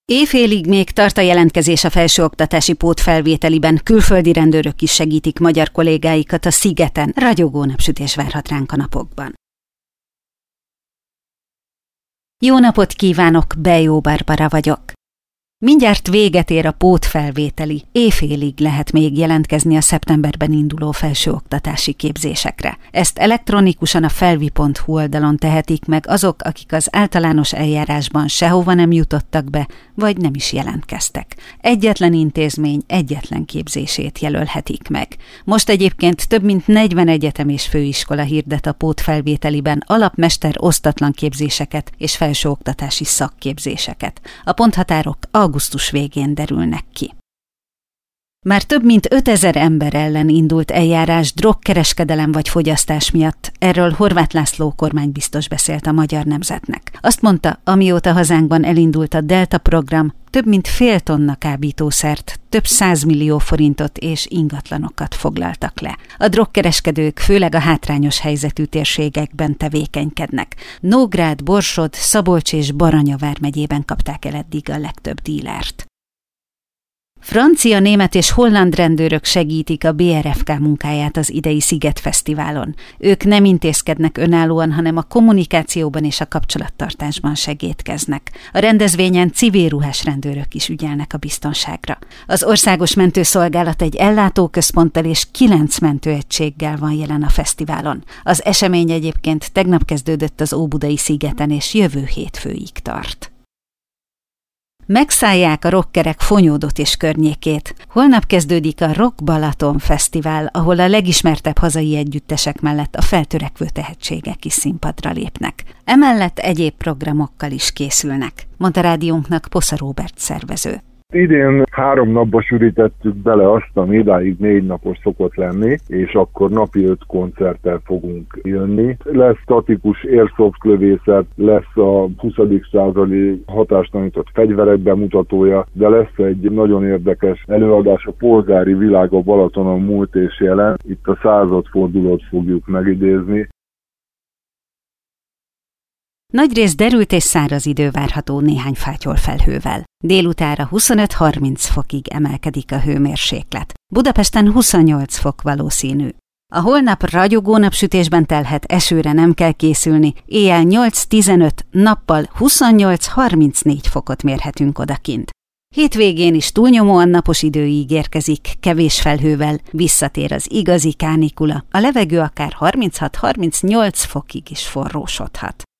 Éjfélig még tart a jelentkezés a felsőoktatási pótfelvételiben, külföldi rendőrök is segítik magyar kollégáikat a szigeten, ragyogó napsütés várhat ránk a napokban. Jó napot kívánok, Bejó Barbara vagyok. Mindjárt véget ér a pótfelvételi, éjfélig lehet még jelentkezni a szeptemberben induló felsőoktatási képzésekre. Ezt elektronikusan a felvi.hu oldalon tehetik meg azok, akik az általános eljárásban sehova nem jutottak be, vagy nem is jelentkeztek. Egyetlen intézmény egyetlen képzését jelölhetik meg. Most egyébként több mint 40 egyetem és főiskola hirdet a pótfelvételiben alapmester osztatlan képzéseket és felsőoktatási szakképzéseket. A ponthatárok augusztus végén derülnek ki. Már több mint 5000 ember ellen indult eljárás drogkereskedelem vagy fogyasztás miatt. Erről Horváth László kormánybiztos beszélt a Magyar Nemzetnek. Azt mondta, amióta hazánkban elindult a Delta program, több mint fél tonna kábítószert, több 100 millió forintot és ingatlanokat foglaltak le. A drogkereskedők főleg a hátrányos helyzetű térségekben tevékenykednek. Nógrád, Borsod, Szabolcs és Baranya vármegyében kapták el eddig a legtöbb dílert. Francia, német és holland rendőrök segítik a BRFK munkáját az idei Szigetfesztiválon. Ők nem intézkednek önállóan, hanem a kommunikációban és a kapcsolattartásban segédkeznek. A rendezvényen civil ruhás rendőrök is ügyelnek a biztonságra. Az Országos Mentőszolgálat egy ellátóközponttal és 9 mentőegységgel van jelen a fesztiválon. Az esemény egyébként tegnap kezdődött az Óbudai szigeten és jövő hétfőig tart. Megszállják a rockerek Fonyódot és környékét. Holnap kezdődik a Rock Balaton Fesztivál, ahol a legismertebb hazai együttesek mellett a feltörekvő tehetségek is színpadra lépnek. Emellett egyéb programokkal is készülnek, mondta rádiónknak Posza Róbert szervező. Idén 3 napba sűrítettük bele azt, ami idáig 4 napos szokott lenni, és akkor napi 5 koncerttel fogunk jönni. Lesz statikus airsoft lövészet, lesz a 20. századi hatástanított fegyverek bemutatója, de lesz egy nagyon érdekes előadás, a polgári világ a Balatonon múlt és jelen. Itt a századfordulót fogjuk megidézni. Nagyrészt derült és száraz idő várható néhány fátyol felhővel. Délutára 25-30 fokig emelkedik a hőmérséklet. Budapesten 28 fok valószínű. A holnap ragyogó napsütésben telhet, esőre nem kell készülni. Éjjel 8-15, nappal 28-34 fokot mérhetünk odakint. Hétvégén is túlnyomóan napos idő ígérkezik, kevés felhővel, visszatér az igazi kánikula. A levegő akár 36-38 fokig is forrósodhat.